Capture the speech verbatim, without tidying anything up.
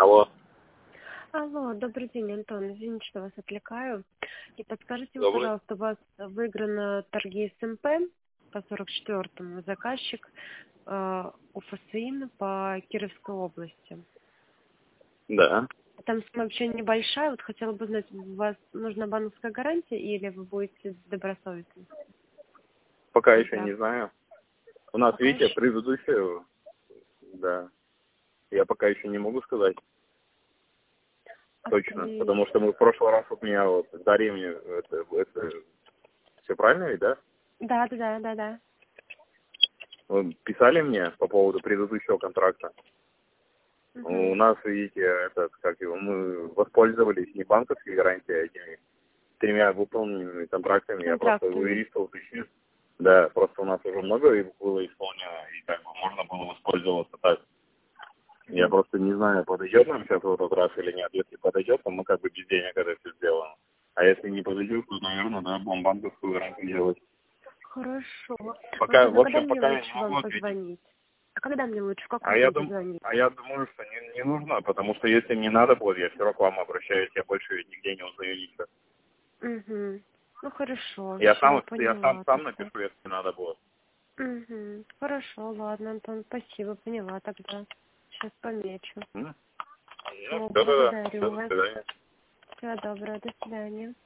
Алло. Алло, добрый день, Антон. Извините, что вас отвлекаю. И подскажите, вы, Добрый. пожалуйста, у вас выиграно торги СМП по сорок четвёртому, заказчик э, УФСИН по Кировской области. Да. Там сумма вообще небольшая. Вот хотела бы знать, у вас нужна банковская гарантия или вы будете добросовестны? Пока еще Да. не знаю. У нас, Пока видите, еще? предыдущую, да, я пока еще не могу сказать А точно, при- потому что мы в прошлый раз вот меня вот Дарья мне, это, это все правильно ведь, да? Да, да, да, да, да. Вы писали мне по поводу предыдущего контракта. У Угу. нас, видите, этот, как его, мы воспользовались не банковской гарантией, а этими тремя выполненными контрактами. Я просто у Контрактами. юриста уточнил. Да, просто у нас уже много их было исполнено, и как бы можно было воспользоваться так. Я Мгм. просто не знаю, подойдет нам сейчас в этот раз или нет. Если подойдет, то мы как бы без денег это все сделаем. А если не подойдет, то, наверное, да, будем банковскую гарантию делать. Хорошо. Пока, в Ладно, когда общем, мне пока я не лучше могу вам ответить. позвонить? А когда мне лучше, в А какой я, день дум... позвонить? а я думаю, что не, не нужно, потому что если не надо будет, я все равно к вам обращаюсь, я больше нигде не узнаю ничего. Угу. Ну хорошо, Я все, сам, я сам, поняла сам тогда. напишу, если не надо будет. Угу. Хорошо, ладно, Антон, спасибо, поняла тогда. Сейчас помечу. М? Все, Да-да-да. благодарю До вас. свидания. Всего доброго, до свидания.